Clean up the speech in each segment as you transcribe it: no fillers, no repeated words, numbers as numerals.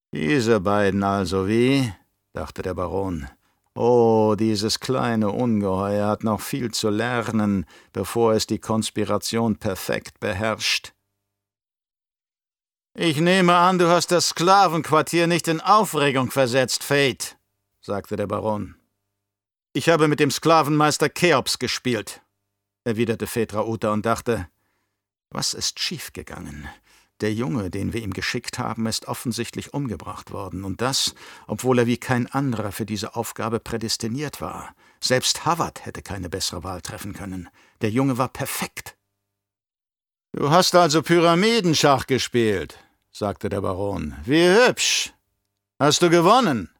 Diese beiden also, wie? Dachte der Baron. Oh, dieses kleine Ungeheuer hat noch viel zu lernen, bevor es die Konspiration perfekt beherrscht. »Ich nehme an, du hast das Sklavenquartier nicht in Aufregung versetzt, Fate«, sagte der Baron. »Ich habe mit dem Sklavenmeister Cheops gespielt«, erwiderte Phaedra Uther und dachte, was ist schiefgegangen? Der Junge, den wir ihm geschickt haben, ist offensichtlich umgebracht worden, und das, obwohl er wie kein anderer für diese Aufgabe prädestiniert war. Selbst Havard hätte keine bessere Wahl treffen können. Der Junge war perfekt. »Du hast also Pyramidenschach gespielt«, sagte der Baron. »Wie hübsch. Hast du gewonnen?«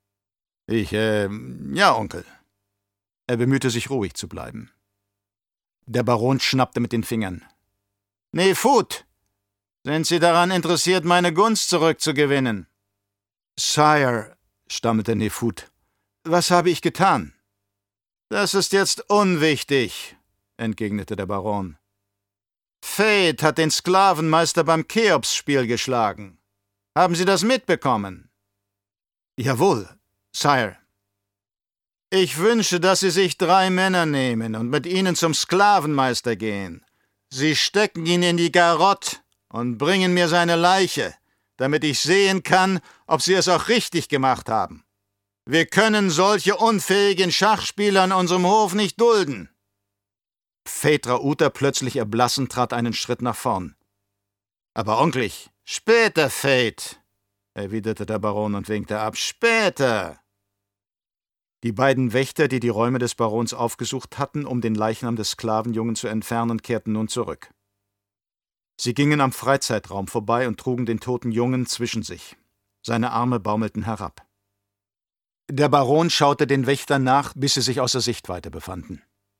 Ja, Onkel.« Er bemühte sich, ruhig zu bleiben. Der Baron schnappte mit den Fingern. »Nefut, sind Sie daran interessiert, meine Gunst zurückzugewinnen?« »Sire«, stammelte Nefut, »was habe ich getan?« »Das ist jetzt unwichtig«, entgegnete der Baron. »Fate hat den Sklavenmeister beim Cheops-Spiel geschlagen. Haben Sie das mitbekommen?« »Jawohl, Sire.« »Ich wünsche, dass Sie sich 3 Männer nehmen und mit ihnen zum Sklavenmeister gehen. Sie stecken ihn in die Garotte und bringen mir seine Leiche, damit ich sehen kann, ob Sie es auch richtig gemacht haben. Wir können solche unfähigen Schachspieler an unserem Hof nicht dulden.« Phaedra Uther, plötzlich erblassend, trat einen Schritt nach vorn. »Aber Onkel, später, Fate«, erwiderte der Baron und winkte ab. »Später!« Die beiden Wächter, die die Räume des Barons aufgesucht hatten, um den Leichnam des Sklavenjungen zu entfernen, kehrten nun zurück. Sie gingen am Freizeitraum vorbei und trugen den toten Jungen zwischen sich. Seine Arme baumelten herab. Der Baron schaute den Wächtern nach, bis sie sich außer Sichtweite befanden.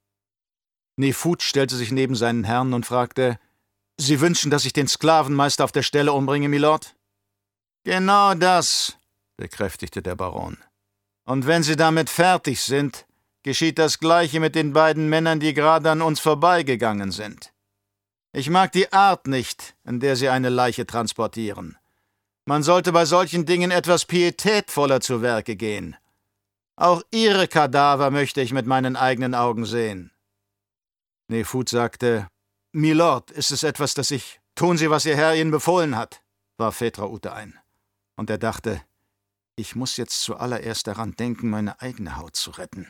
Nefut stellte sich neben seinen Herrn und fragte, »Sie wünschen, dass ich den Sklavenmeister auf der Stelle umbringe, Milord?« »Genau das«, bekräftigte der Baron. »Und wenn Sie damit fertig sind, geschieht das Gleiche mit den beiden Männern, die gerade an uns vorbeigegangen sind. Ich mag die Art nicht, in der Sie eine Leiche transportieren. Man sollte bei solchen Dingen etwas pietätvoller zu Werke gehen. Auch Ihre Kadaver möchte ich mit meinen eigenen Augen sehen.« Nefut sagte, »Milord, ist es etwas, das ich... »Tun Sie, was Ihr Herr Ihnen befohlen hat«, warf Phaedra Uther ein. Und er dachte, »Ich muss jetzt zuallererst daran denken, meine eigene Haut zu retten.«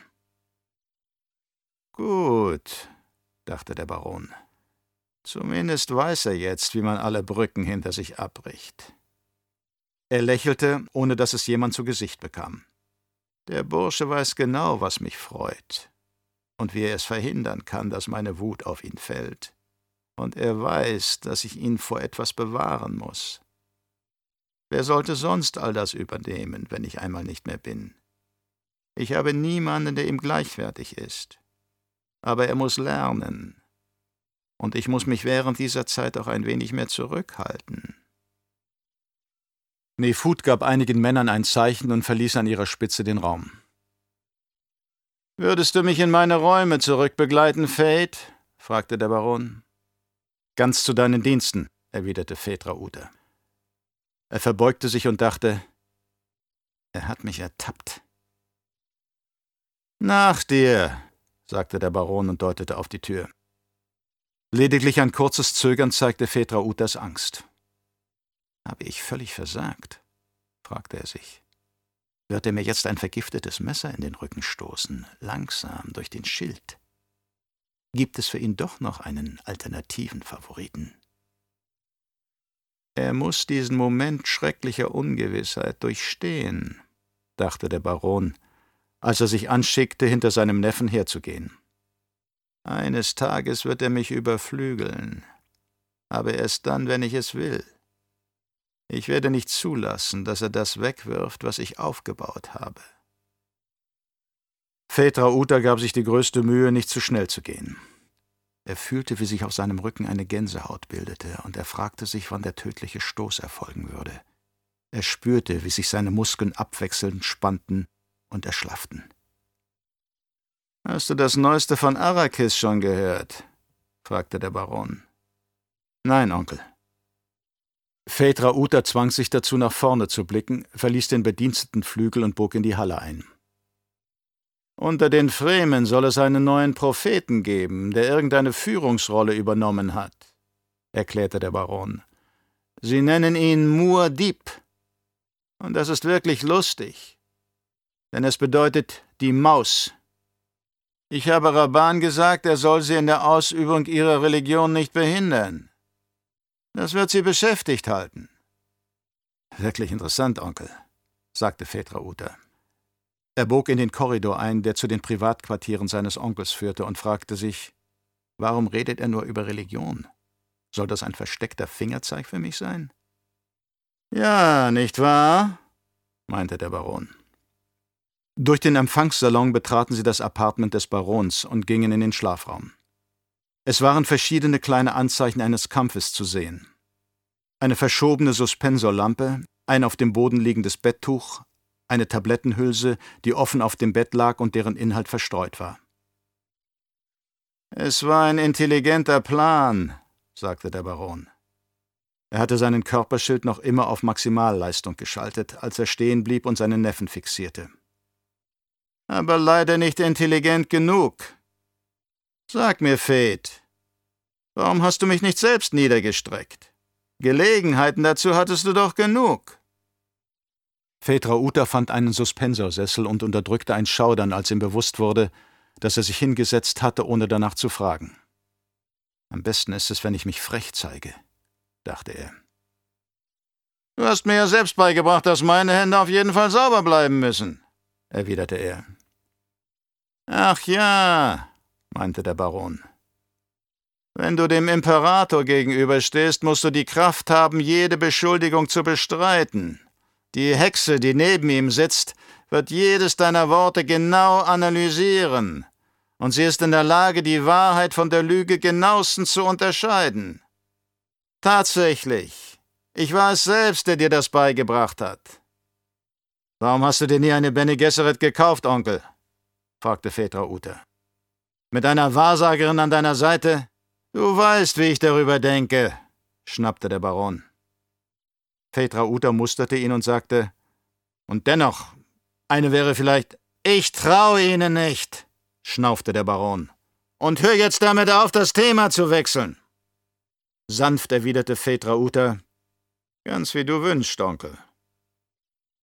»Gut«, dachte der Baron. »Zumindest weiß er jetzt, wie man alle Brücken hinter sich abbricht.« Er lächelte, ohne dass es jemand zu Gesicht bekam. »Der Bursche weiß genau, was mich freut. Und wie er es verhindern kann, dass meine Wut auf ihn fällt. Und er weiß, dass ich ihn vor etwas bewahren muss. Wer sollte sonst all das übernehmen, wenn ich einmal nicht mehr bin? Ich habe niemanden, der ihm gleichwertig ist. Aber er muss lernen. Und ich muss mich während dieser Zeit auch ein wenig mehr zurückhalten.« Nefut gab einigen Männern ein Zeichen und verließ an ihrer Spitze den Raum. »Würdest du mich in meine Räume zurückbegleiten, Fate?« fragte der Baron. »Ganz zu deinen Diensten«, erwiderte Phaedra Uther. Er verbeugte sich und dachte, er hat mich ertappt. »Nach dir«, sagte der Baron und deutete auf die Tür. Lediglich ein kurzes Zögern zeigte Phaedra Uthers Angst. »Habe ich völlig versagt?« fragte er sich. »Wird er mir jetzt ein vergiftetes Messer in den Rücken stoßen, langsam durch den Schild? Gibt es für ihn doch noch einen alternativen Favoriten?« »Er muss diesen Moment schrecklicher Ungewissheit durchstehen«, dachte der Baron, als er sich anschickte, hinter seinem Neffen herzugehen. »Eines Tages wird er mich überflügeln, aber erst dann, wenn ich es will. Ich werde nicht zulassen, dass er das wegwirft, was ich aufgebaut habe.« Phaedra Uther gab sich die größte Mühe, nicht zu schnell zu gehen. Er fühlte, wie sich auf seinem Rücken eine Gänsehaut bildete, und er fragte sich, wann der tödliche Stoß erfolgen würde. Er spürte, wie sich seine Muskeln abwechselnd spannten und erschlafften. »Hast du das Neueste von Arrakis schon gehört?« fragte der Baron. »Nein, Onkel.« Phaedra Uther zwang sich dazu, nach vorne zu blicken, verließ den Bedienstetenflügel und bog in die Halle ein. »Unter den Fremen soll es einen neuen Propheten geben, der irgendeine Führungsrolle übernommen hat«, erklärte der Baron. »Sie nennen ihn Muad'Dib. Und das ist wirklich lustig, denn es bedeutet die Maus. Ich habe Rabban gesagt, er soll sie in der Ausübung ihrer Religion nicht behindern. Das wird sie beschäftigt halten.« »Wirklich interessant, Onkel«, sagte Phaedra Uther. Er bog in den Korridor ein, der zu den Privatquartieren seines Onkels führte, und fragte sich, warum redet er nur über Religion? Soll das ein versteckter Fingerzeig für mich sein? »Ja, nicht wahr?«, meinte der Baron. Durch den Empfangssalon betraten sie das Appartement des Barons und gingen in den Schlafraum. Es waren verschiedene kleine Anzeichen eines Kampfes zu sehen. Eine verschobene Suspensorlampe, ein auf dem Boden liegendes Betttuch, eine Tablettenhülse, die offen auf dem Bett lag und deren Inhalt verstreut war. »Es war ein intelligenter Plan«, sagte der Baron. Er hatte seinen Körperschild noch immer auf Maximalleistung geschaltet, als er stehen blieb und seinen Neffen fixierte. »Aber leider nicht intelligent genug. Sag mir, Phaed, warum hast du mich nicht selbst niedergestreckt? Gelegenheiten dazu hattest du doch genug.« Phaedra Uther fand einen Suspensorsessel und unterdrückte ein Schaudern, als ihm bewusst wurde, dass er sich hingesetzt hatte, ohne danach zu fragen. »Am besten ist es, wenn ich mich frech zeige«, dachte er. »Du hast mir ja selbst beigebracht, dass meine Hände auf jeden Fall sauber bleiben müssen«, erwiderte er. »Ach ja«, meinte der Baron. »Wenn du dem Imperator gegenüberstehst, musst du die Kraft haben, jede Beschuldigung zu bestreiten. Die Hexe, die neben ihm sitzt, wird jedes deiner Worte genau analysieren, und sie ist in der Lage, die Wahrheit von der Lüge genauestens zu unterscheiden. Tatsächlich, ich war es selbst, der dir das beigebracht hat.« »Warum hast du dir nie eine Bene Gesserit gekauft, Onkel?« fragte Phaedra Uther. »Mit einer Wahrsagerin an deiner Seite? Du weißt, wie ich darüber denke«, schnappte der Baron. Phaedra Uther musterte ihn und sagte, »Und dennoch, eine wäre vielleicht...« »Ich traue Ihnen nicht«, schnaufte der Baron. »Und hör jetzt damit auf, das Thema zu wechseln.« Sanft erwiderte Phaedra Uther, »Ganz wie du wünschst, Onkel.«